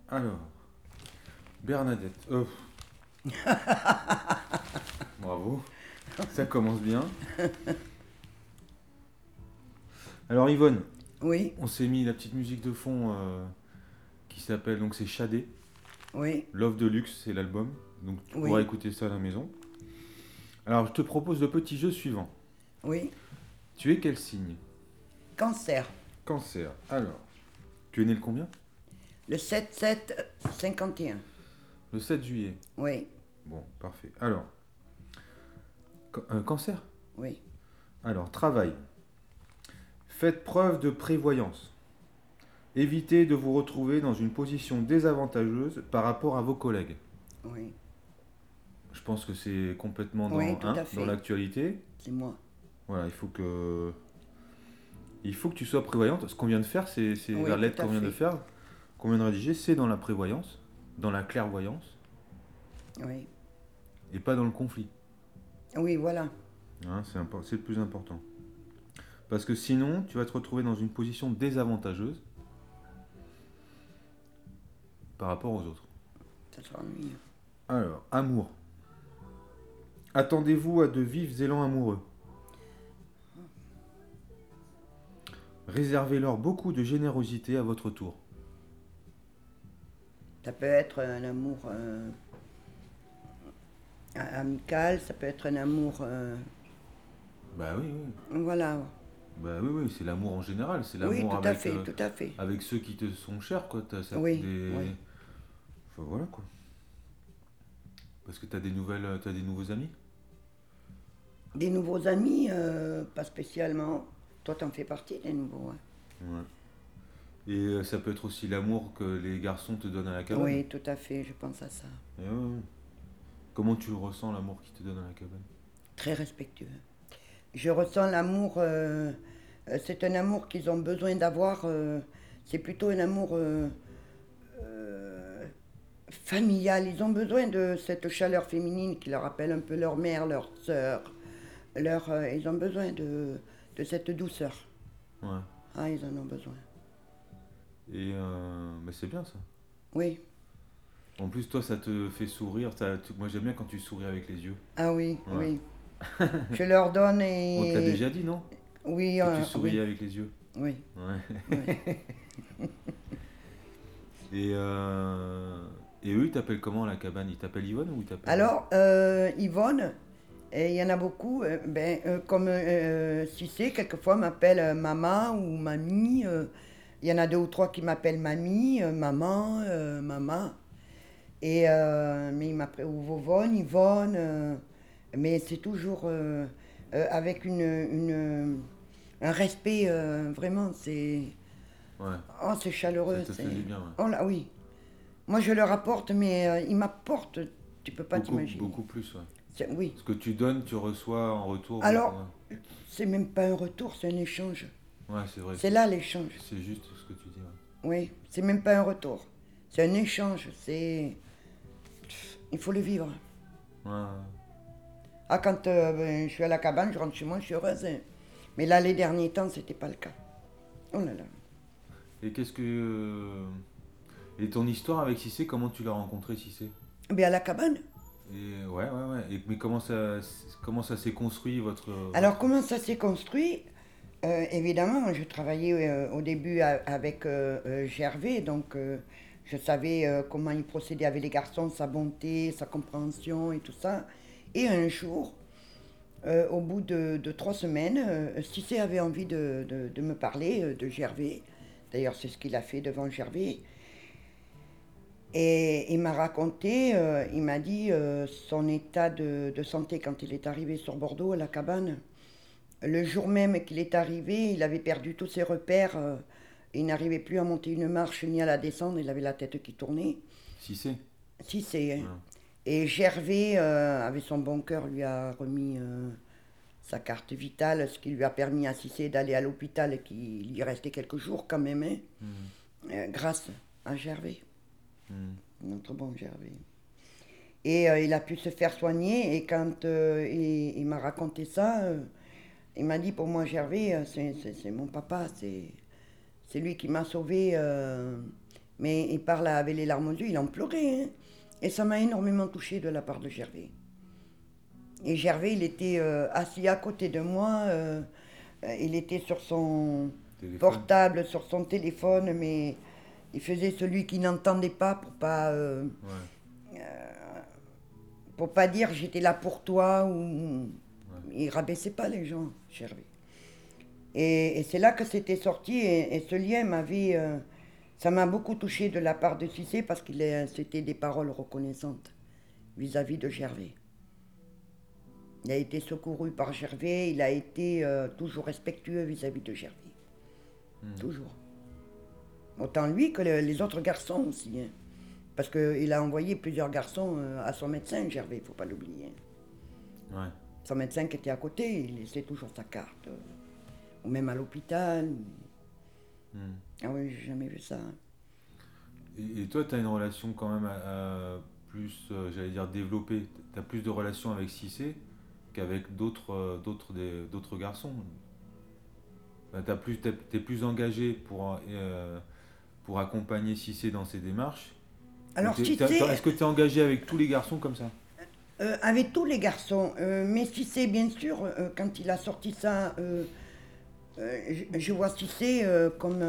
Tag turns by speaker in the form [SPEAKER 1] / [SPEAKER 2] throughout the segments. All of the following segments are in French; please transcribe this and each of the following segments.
[SPEAKER 1] Alors, Bernadette. Bravo. Ça commence bien. Alors Yvonne,
[SPEAKER 2] Oui,
[SPEAKER 1] on s'est mis la petite musique de fond qui s'appelle, donc c'est Shadé.
[SPEAKER 2] oui,
[SPEAKER 1] Love Deluxe, c'est l'album. Donc tu pourras
[SPEAKER 2] oui,
[SPEAKER 1] écouter ça à la maison. Alors je te propose le petit jeu suivant.
[SPEAKER 2] oui.
[SPEAKER 1] Tu es quel signe?
[SPEAKER 2] Cancer.
[SPEAKER 1] Cancer. Alors, tu es né le combien?
[SPEAKER 2] Le 7-7-51.
[SPEAKER 1] Le 7 juillet.
[SPEAKER 2] Oui,
[SPEAKER 1] Bon, parfait. Alors, cancer?
[SPEAKER 2] oui.
[SPEAKER 1] Alors, travail. Faites preuve de prévoyance. Évitez de vous retrouver dans une position désavantageuse par rapport à vos collègues.
[SPEAKER 2] Oui,
[SPEAKER 1] Je pense que c'est complètement
[SPEAKER 2] oui, tout à
[SPEAKER 1] dans
[SPEAKER 2] fait.
[SPEAKER 1] l'actualité.
[SPEAKER 2] C'est moi.
[SPEAKER 1] Voilà, il faut que tu sois prévoyante. Ce qu'on vient de faire, c'est la
[SPEAKER 2] Oui, tout
[SPEAKER 1] lettre
[SPEAKER 2] à
[SPEAKER 1] qu'on vient de
[SPEAKER 2] fait.
[SPEAKER 1] faire, qu'on vient de rédiger, c'est dans la prévoyance, dans la clairvoyance,
[SPEAKER 2] Oui,
[SPEAKER 1] et pas dans le conflit.
[SPEAKER 2] oui, voilà.
[SPEAKER 1] Hein, c'est le plus important. Parce que sinon, tu vas te retrouver dans une position désavantageuse par rapport aux autres.
[SPEAKER 2] Ça sera ennuyeux.
[SPEAKER 1] Alors, amour. Attendez-vous à de vifs élans amoureux. Réservez-leur beaucoup de générosité à votre tour.
[SPEAKER 2] Ça peut être un amour amical, ça peut être un amour.
[SPEAKER 1] Bah oui, oui.
[SPEAKER 2] Voilà.
[SPEAKER 1] Bah oui, oui, c'est l'amour en général. C'est
[SPEAKER 2] Oui,
[SPEAKER 1] l'amour
[SPEAKER 2] tout à fait, tout à fait.
[SPEAKER 1] avec ceux qui te sont chers, quoi.
[SPEAKER 2] Oui, oui.
[SPEAKER 1] Enfin, voilà, quoi. Parce que t'as des nouveaux amis.
[SPEAKER 2] Des nouveaux amis, pas spécialement. Toi, t'en fais partie des nouveaux. Hein.
[SPEAKER 1] Ouais. Et ça peut être aussi l'amour que les garçons te donnent à la cabane.
[SPEAKER 2] Oui, tout à fait, je pense à ça.
[SPEAKER 1] Et ouais, ouais. Comment tu le ressens, l'amour qu'ils te donnent à la cabane?
[SPEAKER 2] Très respectueux. Je ressens l'amour, c'est un amour qu'ils ont besoin d'avoir, c'est plutôt un amour euh, familial. Ils ont besoin de cette chaleur féminine qui leur rappelle un peu leur mère, leur sœur. Ils ont besoin de cette douceur.
[SPEAKER 1] Ouais.
[SPEAKER 2] Ah, ils en ont besoin.
[SPEAKER 1] Et bah, c'est bien ça.
[SPEAKER 2] Oui.
[SPEAKER 1] En plus, toi, ça te fait sourire. Moi, j'aime bien quand tu souris avec les yeux.
[SPEAKER 2] Ah oui,
[SPEAKER 1] Ouais.
[SPEAKER 2] oui. Je leur donne
[SPEAKER 1] On te l'a
[SPEAKER 2] et...
[SPEAKER 1] déjà dit, non?
[SPEAKER 2] Oui,
[SPEAKER 1] Que tu souriais
[SPEAKER 2] oui,
[SPEAKER 1] avec les yeux.
[SPEAKER 2] oui,
[SPEAKER 1] Ouais.
[SPEAKER 2] oui.
[SPEAKER 1] Et, euh, et eux, ils t'appellent comment à la cabane? Ils t'appellent Yvonne ou ils t'appellent...
[SPEAKER 2] Alors, Yvonne, et il y en a beaucoup, comme Cissé, quelquefois m'appelle maman ou mamie. Il y en a deux ou trois qui m'appellent mamie, maman, maman. Mais il m'appelle ou Vovonne, Yvonne. Mais c'est toujours avec un respect, vraiment,
[SPEAKER 1] Ouais.
[SPEAKER 2] oh, c'est
[SPEAKER 1] Ça
[SPEAKER 2] chaleureux.
[SPEAKER 1] te fait du bien, ouais.
[SPEAKER 2] Oh là, oui. Moi, je leur apporte, mais ils m'apportent, tu peux pas
[SPEAKER 1] Beaucoup,
[SPEAKER 2] t'imaginer.
[SPEAKER 1] beaucoup plus, ouais.
[SPEAKER 2] Oui.
[SPEAKER 1] Ce que tu donnes, tu reçois en retour beaucoup.
[SPEAKER 2] Alors, c'est même pas un retour, c'est un échange.
[SPEAKER 1] Ouais, c'est vrai.
[SPEAKER 2] C'est là l'échange.
[SPEAKER 1] C'est juste ce que tu dis, ouais.
[SPEAKER 2] Oui, c'est même pas un retour. C'est un échange. Il faut le vivre.
[SPEAKER 1] Ouais, ouais.
[SPEAKER 2] Ah, quand je suis à la cabane, je rentre chez moi, je suis heureuse. Hein. Mais là, les derniers temps, c'était pas le cas. Oh là là.
[SPEAKER 1] Et qu'est-ce que... Et ton histoire avec Cissé, comment tu l'as rencontré, Cissé?
[SPEAKER 2] Mais à la cabane.
[SPEAKER 1] Et ouais, ouais, ouais. Mais comment ça s'est construit,
[SPEAKER 2] Alors, comment ça s'est construit? Évidemment, je travaillais au début avec Gervais, donc je savais comment il procédait avec les garçons, sa bonté, sa compréhension et tout ça. Et un jour, au bout de 3 semaines, Cissé avait envie de me parler de Gervais. D'ailleurs, c'est ce qu'il a fait devant Gervais. Et il m'a raconté, il m'a dit son état de santé quand il est arrivé sur Bordeaux, à la cabane. Le jour même qu'il est arrivé, il avait perdu tous ses repères. Il n'arrivait plus à monter une marche ni à la descendre. Il avait la tête qui tournait.
[SPEAKER 1] Cissé?
[SPEAKER 2] Si c'est. Hein.
[SPEAKER 1] Ouais.
[SPEAKER 2] Et Gervais, avec son bon cœur, lui a remis sa carte vitale, ce qui lui a permis à Cissé d'aller à l'hôpital et qu'il y restait quelques jours quand même. Hein, grâce à Gervais, notre bon Gervais. Et il a pu se faire soigner. Et quand il m'a raconté ça, il m'a dit, pour moi, Gervais, c'est mon papa, c'est lui qui m'a sauvé Mais il parle avec les larmes aux yeux, il en pleurait. Hein. Et ça m'a énormément touchée de la part de Gervais. Et Gervais, il était assis à côté de moi. Il était sur son
[SPEAKER 1] Téléphone.
[SPEAKER 2] portable, sur son téléphone, mais il faisait celui qui n'entendait pas
[SPEAKER 1] Ouais.
[SPEAKER 2] pour pas dire j'étais là pour toi. Ou...
[SPEAKER 1] Ouais.
[SPEAKER 2] Il rabaissait pas les gens, Gervais. Et c'est là que c'était sorti. Et ce lien m'avait... ça m'a beaucoup touché de la part de Cissé parce que c'était des paroles reconnaissantes vis-à-vis de Gervais. Il a été secouru par Gervais, il a été toujours respectueux vis-à-vis de Gervais. Toujours. Autant lui que les autres garçons aussi. Hein. Parce qu'il a envoyé plusieurs garçons à son médecin, Gervais, il ne faut pas l'oublier.
[SPEAKER 1] Ouais.
[SPEAKER 2] Son médecin qui était à côté, il laissait toujours sa carte. Ou même à l'hôpital. Ah oui, j'ai jamais vu ça. Hein.
[SPEAKER 1] Et toi, tu as une relation quand même plus, j'allais dire, développée. Tu as plus de relations avec Cissé qu'avec d'autres garçons. Ben, t'es plus engagé pour accompagner Cissé dans ses démarches.
[SPEAKER 2] Alors, Cissé,
[SPEAKER 1] Est-ce que tu es engagé avec tous les garçons comme ça?
[SPEAKER 2] avec tous les garçons. Mais Cissé, bien sûr, quand il a sorti ça, je vois Cissé comme...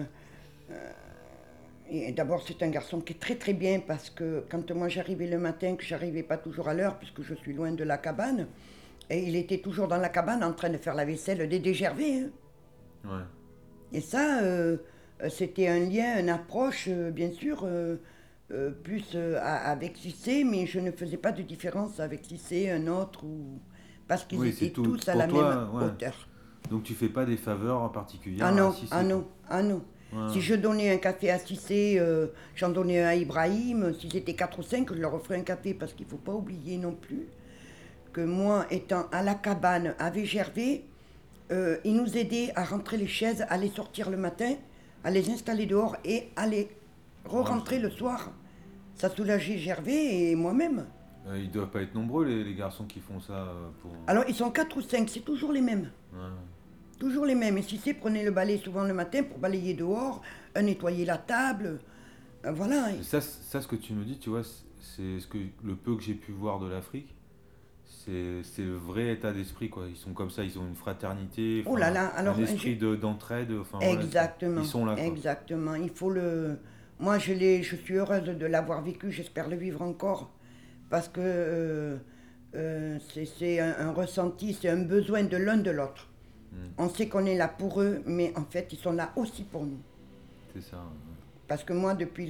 [SPEAKER 2] et d'abord, c'est un garçon qui est très très bien parce que quand moi j'arrivais le matin, que j'arrivais pas toujours à l'heure puisque je suis loin de la cabane, et il était toujours dans la cabane en train de faire la vaisselle des Gervais. Hein.
[SPEAKER 1] Ouais.
[SPEAKER 2] Et ça, c'était un lien, une approche, bien sûr, plus avec Cissé, mais je ne faisais pas de différence avec Cissé, un autre, parce qu'ils étaient tous à la même hauteur.
[SPEAKER 1] Donc tu fais pas des faveurs en particulier
[SPEAKER 2] Ah non,
[SPEAKER 1] à Cissé?
[SPEAKER 2] ah non, ah non. Ouais. Si je donnais un café à Cissé, j'en donnais un à Ibrahim. Si c'était 4 ou 5, je leur offrais un café parce qu'il ne faut pas oublier non plus que moi, étant à la cabane avec Gervais, il nous aidait à rentrer les chaises, à les sortir le matin, à les installer dehors et à les re-rentrer le soir. Ça soulageait Gervais et moi-même.
[SPEAKER 1] Ils ne doivent pas être nombreux les garçons qui font ça pour...
[SPEAKER 2] Alors ils sont 4 ou 5, c'est toujours les mêmes.
[SPEAKER 1] Ouais.
[SPEAKER 2] Toujours les mêmes. Et Cissé prenait le balai souvent le matin pour balayer dehors, nettoyer la table. Voilà.
[SPEAKER 1] Ça, ce que tu me dis, tu vois, c'est le peu que j'ai pu voir de l'Afrique. C'est le vrai état d'esprit, quoi. Ils sont comme ça, ils ont une fraternité,
[SPEAKER 2] oh là là, alors,
[SPEAKER 1] un esprit d'entraide.
[SPEAKER 2] Exactement.
[SPEAKER 1] Voilà, ils sont là, quoi.
[SPEAKER 2] Exactement. Il faut le... Moi, je suis heureuse de l'avoir vécu, j'espère le vivre encore. Parce que c'est un ressenti, c'est un besoin de l'un de l'autre. On sait qu'on est là pour eux, mais en fait, ils sont là aussi pour nous.
[SPEAKER 1] C'est ça. Ouais.
[SPEAKER 2] Parce que moi, depuis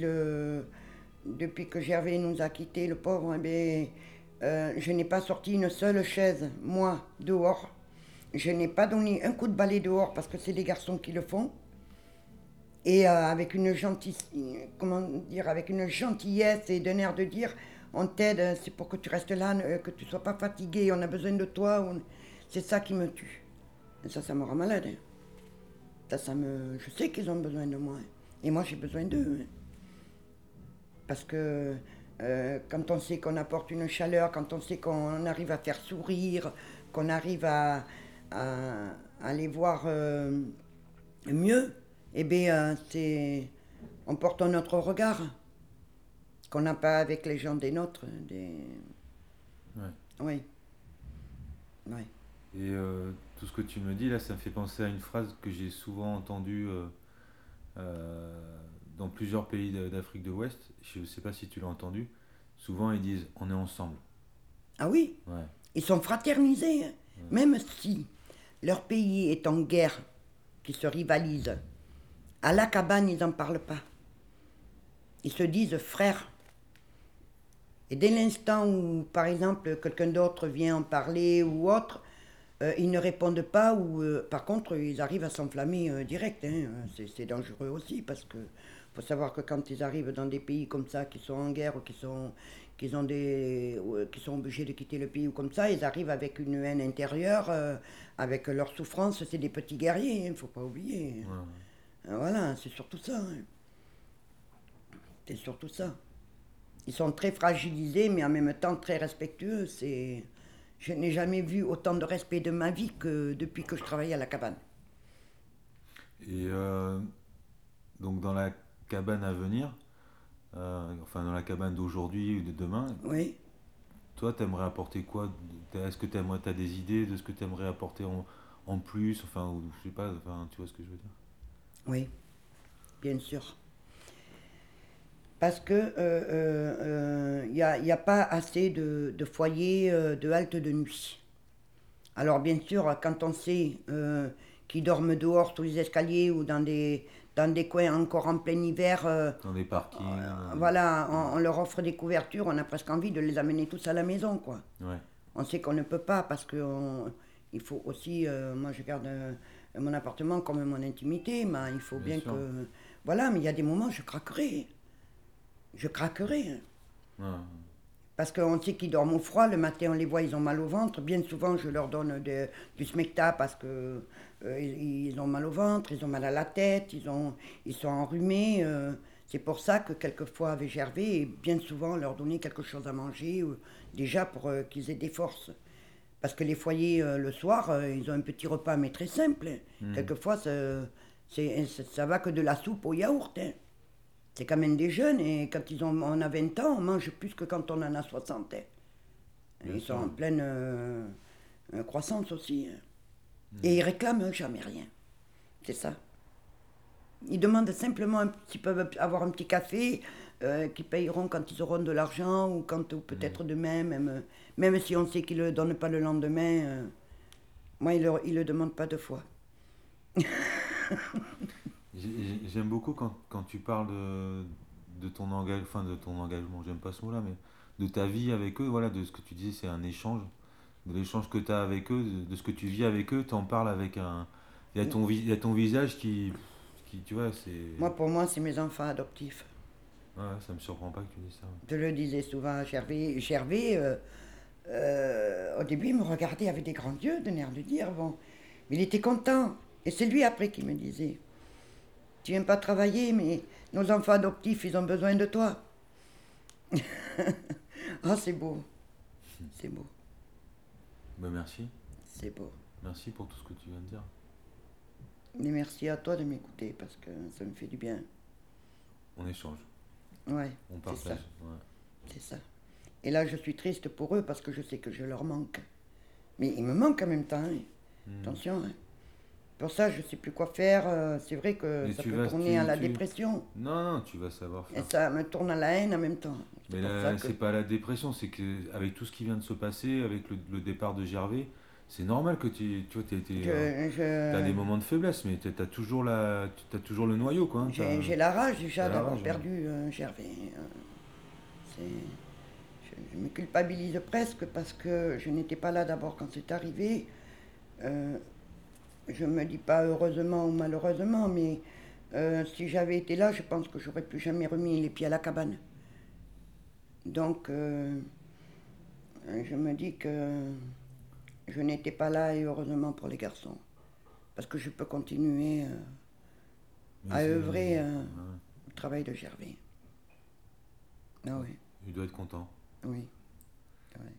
[SPEAKER 2] que Gervais nous a quittés, le pauvre, je n'ai pas sorti une seule chaise, moi, dehors. Je n'ai pas donné un coup de balai dehors parce que c'est les garçons qui le font. Et avec une avec une gentillesse et d'un air de dire, on t'aide, c'est pour que tu restes là, que tu ne sois pas fatigué, on a besoin de toi. C'est ça qui me tue. Et ça me rend malade. Hein. Je sais qu'ils ont besoin de moi. Hein. Et moi, j'ai besoin d'eux. Hein. Parce que quand on sait qu'on apporte une chaleur, quand on sait qu'on arrive à faire sourire, qu'on arrive à les voir mieux, eh bien, on porte un autre regard qu'on n'a pas avec les gens des nôtres.
[SPEAKER 1] Ouais.
[SPEAKER 2] Oui. Ouais.
[SPEAKER 1] Et tout ce que tu me dis là, ça me fait penser à une phrase que j'ai souvent entendue dans plusieurs pays d'Afrique de l'Ouest. Je ne sais pas si tu l'as entendu. Souvent, ils disent on est ensemble.
[SPEAKER 2] Ah oui.
[SPEAKER 1] Ouais.
[SPEAKER 2] Ils sont fraternisés. Hein. Ouais. Même si leur pays est en guerre, qu'ils se rivalisent, à la cabane, ils n'en parlent pas. Ils se disent frères. Et dès l'instant où, par exemple, quelqu'un d'autre vient en parler ou autre, ils ne répondent pas ou, par contre, ils arrivent à s'enflammer direct. Hein. C'est dangereux aussi parce que faut savoir que quand ils arrivent dans des pays comme ça, qui sont en guerre ou qui sont obligés de quitter le pays ou comme ça, ils arrivent avec une haine intérieure, avec leur souffrance. C'est des petits guerriers, il ne faut pas oublier. Ouais. Voilà, c'est surtout ça. Hein. C'est surtout ça. Ils sont très fragilisés, mais en même temps très respectueux. Je n'ai jamais vu autant de respect de ma vie que depuis que je travaille à la cabane.
[SPEAKER 1] Et donc dans la cabane à venir, enfin dans la cabane d'aujourd'hui ou de demain,
[SPEAKER 2] Oui.
[SPEAKER 1] toi, t'aimerais apporter quoi? Est-ce que t'as des idées de ce que t'aimerais apporter en plus? Enfin, ou, je sais pas, enfin, tu vois ce que je veux dire?
[SPEAKER 2] Oui, bien sûr. Parce que y a pas assez de foyers de halte de nuit. Alors bien sûr, quand on sait qu'ils dorment dehors sous les escaliers ou dans des coins encore en plein hiver,
[SPEAKER 1] Dans des parkings, dans des...
[SPEAKER 2] voilà, on leur offre des couvertures, on a presque envie de les amener tous à la maison, quoi.
[SPEAKER 1] Ouais,
[SPEAKER 2] On sait qu'on ne peut pas parce que il faut aussi, moi je garde mon appartement comme mon intimité, mais il faut
[SPEAKER 1] bien
[SPEAKER 2] bien
[SPEAKER 1] sûr.
[SPEAKER 2] que... Voilà, mais il y a des moments où je craquerai. Je craquerai. Hein.
[SPEAKER 1] Ouais,
[SPEAKER 2] Parce qu'on sait qu'ils dorment au froid, le matin on les voit, ils ont mal au ventre. Bien souvent je leur donne du smecta parce que ils ont mal au ventre, ils ont mal à la tête, ils sont enrhumés. C'est pour ça que quelquefois avec Gervais, et bien souvent leur donner quelque chose à manger, déjà pour qu'ils aient des forces. Parce que les foyers le soir, ils ont un petit repas mais très simple. Hein.
[SPEAKER 1] hmm,
[SPEAKER 2] Quelquefois ça va que de la soupe au yaourt. Hein. C'est quand même des jeunes et quand on a 20 ans, on mange plus que quand on en a 60. Hein.
[SPEAKER 1] bien
[SPEAKER 2] Ils sont
[SPEAKER 1] sûr.
[SPEAKER 2] en pleine croissance aussi. Hein.
[SPEAKER 1] Hmm.
[SPEAKER 2] Et ils réclament jamais rien. C'est ça. Ils demandent simplement s'ils peuvent avoir un petit café, qu'ils payeront quand ils auront de l'argent ou quand ou
[SPEAKER 1] Hmm.
[SPEAKER 2] peut-être demain, même si on sait qu'ils ne le donnent pas le lendemain. Moi, ils le demandent pas deux fois.
[SPEAKER 1] J'aime beaucoup quand tu parles de ton engagement, j'aime pas ce mot-là, mais de ta vie avec eux, voilà, de ce que tu disais, c'est un échange, de l'échange que tu as avec eux, de ce que tu vis avec eux, tu en parles avec un... il y a ton visage tu vois, c'est...
[SPEAKER 2] Moi, pour moi, c'est mes enfants adoptifs.
[SPEAKER 1] Ouais, ça me surprend pas que tu dises ça.
[SPEAKER 2] Je le disais souvent à Gervais. Gervais, au début, il me regardait avec des grands yeux, d'un air de dire, bon, mais il était content. Et c'est lui après qui me disait, tu viens pas travailler, mais nos enfants adoptifs, ils ont besoin de toi. Ah, c'est beau, c'est beau,
[SPEAKER 1] Ben merci,
[SPEAKER 2] c'est beau.
[SPEAKER 1] merci pour tout ce que tu viens de dire.
[SPEAKER 2] Mais merci à toi de m'écouter parce que ça me fait du bien.
[SPEAKER 1] On échange,
[SPEAKER 2] Ouais,
[SPEAKER 1] on
[SPEAKER 2] c'est ça,
[SPEAKER 1] partage. Ouais.
[SPEAKER 2] c'est ça. Et là, je suis triste pour eux parce que je sais que je leur manque. Mais ils me manquent en même temps. Hein.
[SPEAKER 1] Hmm.
[SPEAKER 2] Attention, hein. Pour ça, je ne sais plus quoi faire. C'est vrai que
[SPEAKER 1] Mais
[SPEAKER 2] ça
[SPEAKER 1] tu
[SPEAKER 2] peut
[SPEAKER 1] vas,
[SPEAKER 2] tourner à la dépression.
[SPEAKER 1] Non, non, tu vas savoir
[SPEAKER 2] Et
[SPEAKER 1] faire.
[SPEAKER 2] ça me tourne à la haine en même temps. C'est
[SPEAKER 1] Mais
[SPEAKER 2] pour ça
[SPEAKER 1] là,
[SPEAKER 2] que
[SPEAKER 1] c'est pas la dépression, c'est que avec tout ce qui vient de se passer, avec le départ de Gervais, c'est normal que tu vois, t'as des
[SPEAKER 2] je,
[SPEAKER 1] moments de faiblesse, mais t'as toujours le noyau, quoi. Hein,
[SPEAKER 2] j'ai la rage
[SPEAKER 1] t'as
[SPEAKER 2] déjà
[SPEAKER 1] la
[SPEAKER 2] d'avoir
[SPEAKER 1] rage, ouais.
[SPEAKER 2] perdu Gervais. Je me culpabilise presque parce que je n'étais pas là d'abord quand c'est arrivé. Euh, je me dis pas heureusement ou malheureusement, mais si j'avais été là, je pense que j'aurais plus jamais remis les pieds à la cabane. Donc, je me dis que je n'étais pas là et heureusement pour les garçons. Parce que je peux continuer
[SPEAKER 1] Mais
[SPEAKER 2] à
[SPEAKER 1] c'est,
[SPEAKER 2] œuvrer
[SPEAKER 1] ouais,
[SPEAKER 2] au travail de Gervais. Ah oui,
[SPEAKER 1] il doit être content.
[SPEAKER 2] oui. Ouais.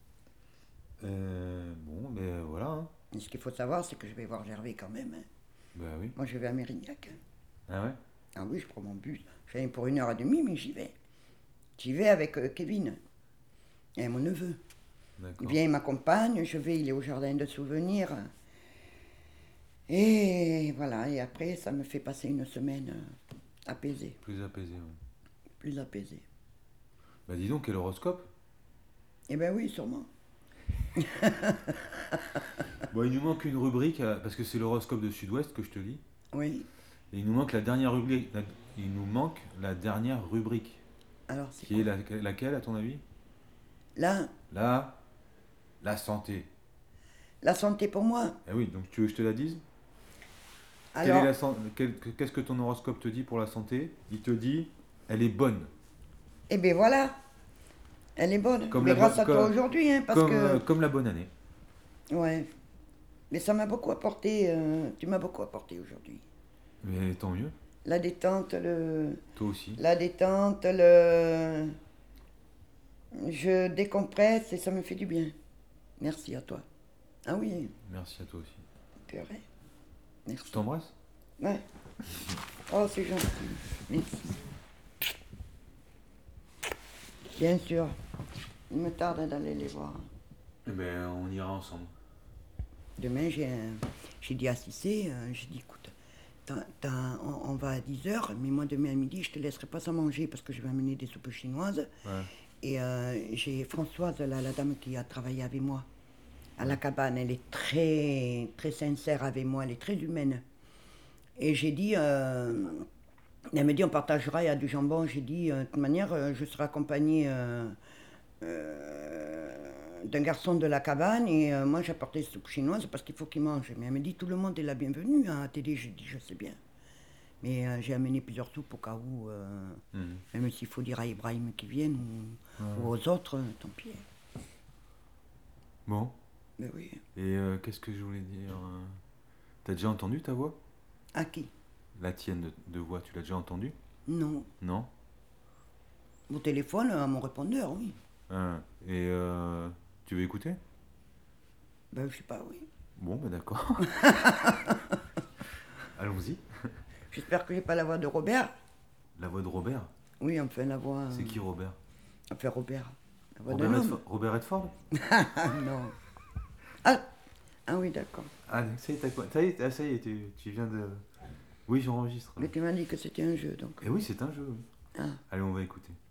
[SPEAKER 1] Bon, ben voilà. Hein.
[SPEAKER 2] Et ce qu'il faut savoir, c'est que je vais voir Gervais quand même. Hein.
[SPEAKER 1] Bah oui.
[SPEAKER 2] Moi, je vais à Mérignac. Hein.
[SPEAKER 1] Ah ouais?
[SPEAKER 2] Ah oui, je prends mon bus. Je viens pour 1h30, mais j'y vais. J'y vais avec Kevin et mon neveu. Il
[SPEAKER 1] D'accord.
[SPEAKER 2] vient, il m'accompagne, je vais, il est au jardin de souvenirs. Et voilà, et après, ça me fait passer une semaine apaisée,
[SPEAKER 1] Plus apaisé, ouais.
[SPEAKER 2] plus apaisée.
[SPEAKER 1] Bah dis donc, quel horoscope?
[SPEAKER 2] Eh bien oui, sûrement.
[SPEAKER 1] Bon, il nous manque une rubrique, parce que c'est l'horoscope de Sud-Ouest que je te lis.
[SPEAKER 2] Oui.
[SPEAKER 1] Et il nous manque la dernière rubrique. Il nous manque la dernière rubrique.
[SPEAKER 2] Alors, c'est
[SPEAKER 1] Qui est
[SPEAKER 2] quoi?
[SPEAKER 1] laquelle, à ton avis?
[SPEAKER 2] Là,
[SPEAKER 1] La santé.
[SPEAKER 2] la santé pour moi.
[SPEAKER 1] Eh oui, donc tu veux que je te la dise? Quelle est
[SPEAKER 2] Alors,
[SPEAKER 1] qu'est-ce que ton horoscope te dit pour la santé? Il te dit, elle est bonne.
[SPEAKER 2] eh bien voilà, elle est bonne.
[SPEAKER 1] Comme
[SPEAKER 2] Mais
[SPEAKER 1] la,
[SPEAKER 2] grâce
[SPEAKER 1] bo-
[SPEAKER 2] à toi
[SPEAKER 1] co-
[SPEAKER 2] aujourd'hui, hein, parce que...
[SPEAKER 1] comme la bonne année.
[SPEAKER 2] Ouais. Mais ça m'a beaucoup apporté, tu m'as beaucoup apporté aujourd'hui.
[SPEAKER 1] Mais tant mieux.
[SPEAKER 2] La détente,
[SPEAKER 1] Toi aussi.
[SPEAKER 2] la détente, je décompresse et ça me fait du bien. Merci à toi. Ah oui,
[SPEAKER 1] Merci à toi aussi.
[SPEAKER 2] purée.
[SPEAKER 1] Je
[SPEAKER 2] Merci.
[SPEAKER 1] t'embrasse.
[SPEAKER 2] Ouais. Oh, c'est gentil. Merci. Bien sûr. Il me tarde d'aller les voir.
[SPEAKER 1] Eh ben, on ira ensemble.
[SPEAKER 2] Demain, j'ai dit à Cissé, j'ai dit, écoute, on va à 10h, mais moi demain à midi, je te laisserai pas sans manger parce que je vais amener des soupes chinoises.
[SPEAKER 1] Ouais.
[SPEAKER 2] Et j'ai Françoise, la dame qui a travaillé avec moi à
[SPEAKER 1] Ouais.
[SPEAKER 2] la cabane, elle est très, très sincère avec moi, elle est très humaine. Et j'ai dit, elle me dit on partagera, il y a du jambon. J'ai dit, de toute manière, je serai accompagnée d'un garçon de la cabane et moi j'ai apporté des soupes chinoises parce qu'il faut qu'il mange. Mais elle me dit tout le monde est la bienvenue hein, à la télé. J'ai dit je sais bien. Mais j'ai amené plusieurs soupes au cas où, même s'il faut dire à Ibrahim qu'il vienne ou aux autres, tant pis.
[SPEAKER 1] Bon.
[SPEAKER 2] Mais oui.
[SPEAKER 1] Et qu'est-ce que je voulais dire T'as déjà entendu ta voix?
[SPEAKER 2] À qui?
[SPEAKER 1] La tienne de voix, tu l'as déjà entendue?
[SPEAKER 2] Non.
[SPEAKER 1] Non?
[SPEAKER 2] Au téléphone, à mon répondeur, oui.
[SPEAKER 1] Et tu veux écouter?
[SPEAKER 2] Ben je sais pas, oui.
[SPEAKER 1] Bon, ben d'accord. Allons-y.
[SPEAKER 2] J'espère que j'ai pas la voix de Robert.
[SPEAKER 1] La voix de Robert?
[SPEAKER 2] Oui, enfin la voix.
[SPEAKER 1] C'est qui Robert?
[SPEAKER 2] Enfin Robert. La voix
[SPEAKER 1] Robert
[SPEAKER 2] d'un homme.
[SPEAKER 1] Robert Redford?
[SPEAKER 2] Ah non. Ah, ah oui, d'accord.
[SPEAKER 1] Ah, ça y est, t'as quoi? Ça y est, ça y est, tu viens de... Oui, j'enregistre.
[SPEAKER 2] Mais tu m'as dit que c'était un jeu, donc.
[SPEAKER 1] Et oui, c'est un jeu. Oui.
[SPEAKER 2] Ah.
[SPEAKER 1] Allez, on va écouter.